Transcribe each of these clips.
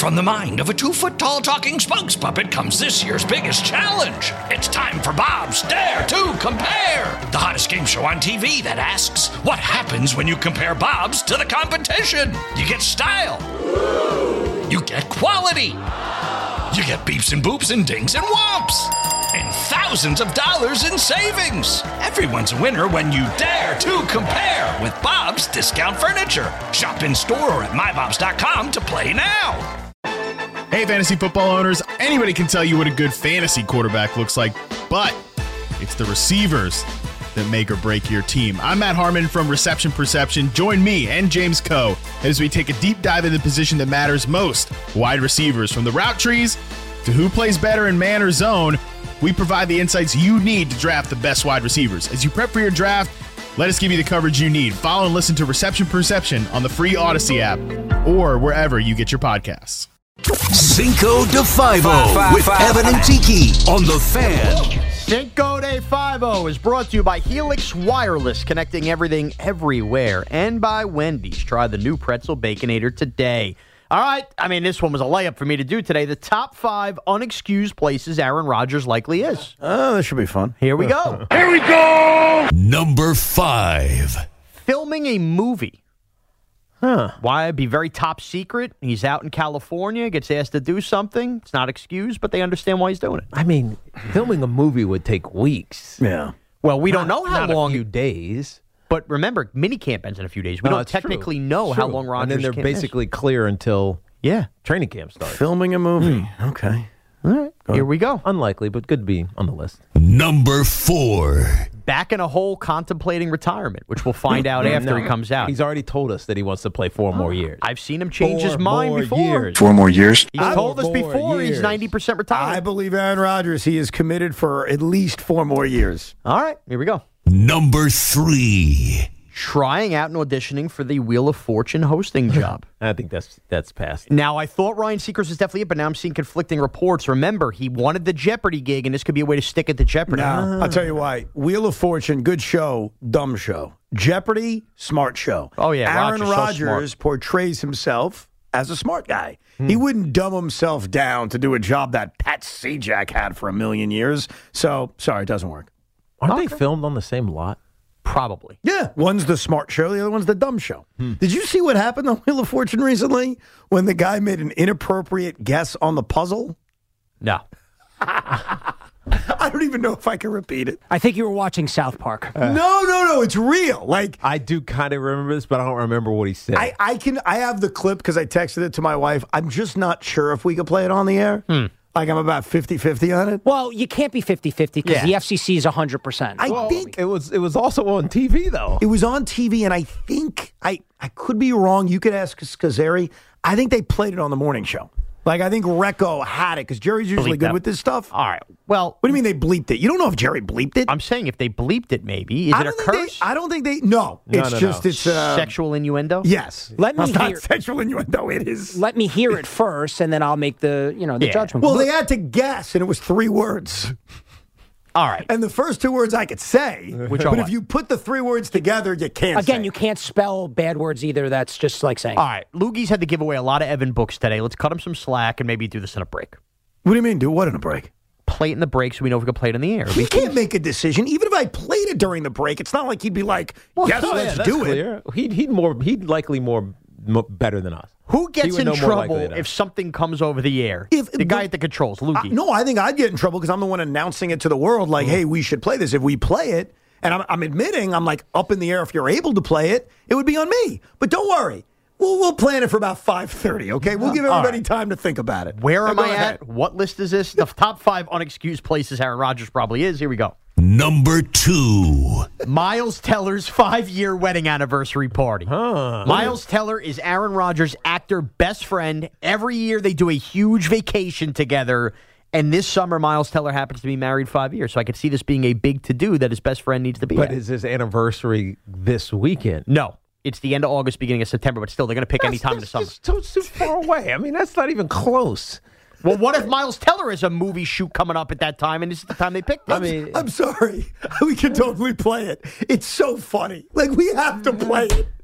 From the mind of a 2-foot-tall talking spokes puppet comes this year's biggest challenge. It's time for Bob's Dare to Compare, the hottest game show on TV that asks, what happens when you compare Bob's to the competition? You get style. You get quality. You get beeps and boops and dings and whomps. And thousands of dollars in savings. Everyone's a winner when you dare to compare with Bob's Discount Furniture. Shop in store or at mybobs.com to play now. Hey, fantasy football owners, anybody can tell you what a good fantasy quarterback looks like, but it's the receivers that make or break your team. I'm Matt Harmon from Reception Perception. Join me and James Coe as we take a deep dive into the position that matters most, wide receivers. From the route trees to who plays better in man or zone, we provide the insights you need to draft the best wide receivers. As you prep for your draft, let us give you the coverage you need. Follow and listen to Reception Perception on the free Odyssey app or wherever you get your podcasts. Cinco de Five-O with Evan and Tiki on The Fan. Cinco de Five-O is brought to you by Helix Wireless, connecting everything everywhere, and by Wendy's. Try the new Pretzel Baconator today. All right, this one was a layup for me to do today. The top 5 unexcused places Aaron Rodgers likely is. Oh, this should be fun. Here we go. Here we go! Number 5. Filming a movie. Why? It'd be very top secret. He's out in California, gets asked to do something. It's not excused, but they understand why he's doing it. Filming a movie would take weeks. Yeah. Well, we don't know how long. A few days. But remember, minicamp ends in a few days. We don't technically know how long Rodgers And then they're basically clear until training camp starts. Filming a movie. Okay. All right. Here we go. Unlikely, but good to be on the list. Number 4. Back in a hole contemplating retirement, which we'll find out after he comes out. He's already told us that he wants to play 4 more years. I've seen him change his mind before. Years. 4 more years? He's told us before he's 90% retired. I believe Aaron Rodgers. He is committed for at least 4 more years. All right. Here we go. Number 3. Trying out and auditioning for the Wheel of Fortune hosting job. I think that's past. Now, I thought Ryan Seacrest was definitely it, but now I'm seeing conflicting reports. Remember, he wanted the Jeopardy gig, and this could be a way to stick it to Jeopardy. No, I'll tell you why. Wheel of Fortune, good show, dumb show. Jeopardy, smart show. Oh, yeah. Aaron Rodgers Rodgers portrays himself as a smart guy. He wouldn't dumb himself down to do a job that Pat Sajak had for a million years. So, sorry, it doesn't work. Aren't they filmed on the same lot? Probably. Yeah. One's the smart show, the other one's the dumb show. Did you see what happened on Wheel of Fortune recently when the guy made an inappropriate guess on the puzzle? No. I don't even know if I can repeat it. I think you were watching South Park. No, it's real. Like, I do kind of remember this, but I don't remember what he said. I have the clip because I texted it to my wife. I'm just not sure if we could play it on the air. Like, I'm about 50-50 on it. Well, you can't be 50-50 because the FCC is 100%. I think it was also on TV, though. it was on TV, and I think I could be wrong. You could ask Scazzeri. I think they played it on the morning show. Like, I think Recco had it because Jerry's usually good with this stuff. All right. Well, what do you mean they bleeped it? You don't know if Jerry bleeped it? I'm saying if they bleeped it, maybe. Is it a curse? I don't think they. No, it's just it's sexual innuendo. Yes. Let me It's not hear- sexual innuendo. It is. Let me hear it first, and then I'll make the judgment. Well, they had to guess, and it was 3 words. All right. And the first 2 words I could say, Which but are if what? you put the 3 words together, you can't say Again, you can't spell bad words either. That's just like saying. All right. Loogie's had to give away a lot of Evan books today. Let's cut him some slack and maybe do this in a break. What do you mean, do what in a break? Play it in the break so we know if we can play it in the air. He can't make a decision. Even if I played it during the break, it's not like he'd be like, yes, let's do it. He'd likely more better than us. Who gets would in know more likely trouble than us. if something comes over the air? If- the guy at the controls, Loogie. No, I think I'd get in trouble because I'm the one announcing it to the world, like, hey, we should play this. If we play it, and I'm admitting I'm like up in the air if you're able to play it, it would be on me. But don't worry. We'll plan it for about 5:30, okay? We'll give everybody time to think about it. Where Now, am go I ahead. at? What list is this? The top 5 unexcused places Aaron Rodgers probably is. Here we go. Number 2. Miles Teller's 5-year wedding anniversary party. Miles Teller is Aaron Rodgers' actor best friend. Every year they do a huge vacation together. And this summer, Miles Teller happens to be married 5 years. So I could see this being a big to-do that his best friend needs to be But at. is his anniversary this weekend? No. It's the end of August, beginning of September. But still, they're going to pick any time in the summer. That's too far away. That's not even close. Well, what if Miles Teller has a movie shoot coming up at that time, and this is the time they picked it? I'm sorry. We can totally play it. It's so funny. Like, we have to play it.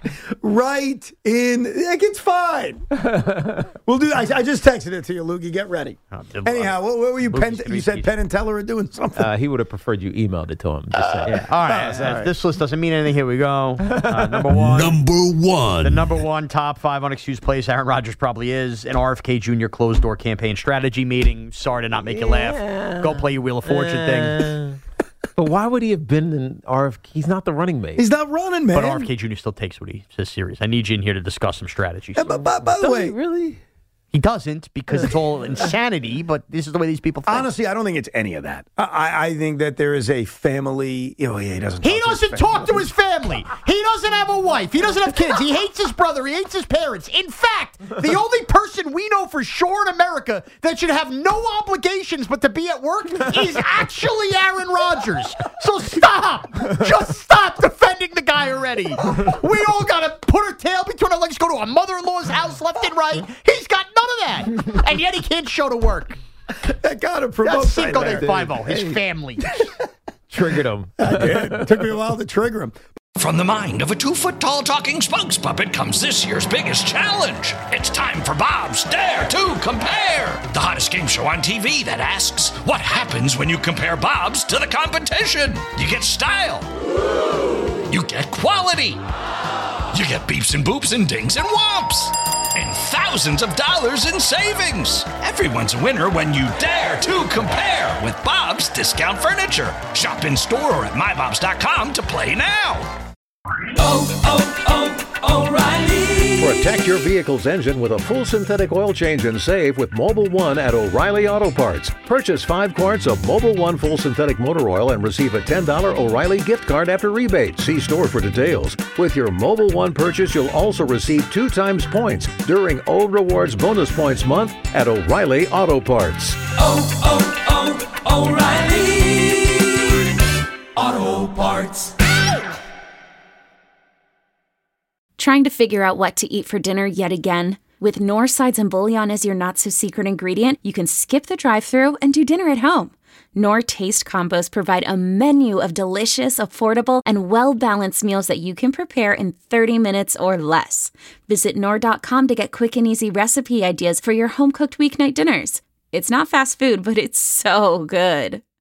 Right in. It's fine. We'll do. I just texted it to you, Lukey. Get ready. Anyhow, what were you? You said Penn and Teller are doing something. He would have preferred you emailed it to him. Just saying. Yeah. All right. If this list doesn't mean anything, here we go. Number one. The number one top 5 unexcused plays Aaron Rodgers probably is an RFK Jr. closed door campaign strategy meeting. Sorry to not make you laugh. Go play your Wheel of Fortune thing. But why would he have been in RFK? He's not the running mate. He's not running, man. But RFK Jr. still takes what he says serious. I need you in here to discuss some strategies. By the way, really? He doesn't because it's all insanity, but this is the way these people think. Honestly, I don't think it's any of that. I think that there is a family. He doesn't. He doesn't talk to his family. He doesn't have a wife. He doesn't have kids. He hates his brother. He hates his parents. In fact, the only person we know for sure in America that should have no obligations but to be at work is actually Aaron Rodgers. So stop. Just stop defending the guy already. We all got to put our tail between our legs, go to our mother-in-law's house left and right. He's got none of that. And yet he can't show to work. That got to promote That's Cinco de Five-0, his family. Triggered him. I did. It took me a while to trigger him. From the mind of a 2-foot-tall talking spokes puppet comes this year's biggest challenge. It's time for Bob's Dare to Compare, the hottest game show on TV that asks, what happens when you compare Bob's to the competition? You get style. You get quality. You get beeps and boops and dings and whomps. And thousands of dollars in savings. Everyone's a winner when you dare to compare with Bob's Discount Furniture. Shop in store or at mybobs.com to play now. O'Reilly. Protect your vehicle's engine with a full synthetic oil change and save with Mobil 1 at O'Reilly Auto Parts. Purchase 5 quarts of Mobil 1 full synthetic motor oil and receive a $10 O'Reilly gift card after rebate. See store for details. With your Mobil 1 purchase, you'll also receive 2 times points during O Rewards Bonus Points Month at O'Reilly Auto Parts. O'Reilly Auto Parts. Trying to figure out what to eat for dinner yet again? With Knorr sides and bouillon as your not-so-secret ingredient, you can skip the drive-thru and do dinner at home. Knorr Taste Combos provide a menu of delicious, affordable, and well-balanced meals that you can prepare in 30 minutes or less. Visit Knorr.com to get quick and easy recipe ideas for your home-cooked weeknight dinners. It's not fast food, but it's so good.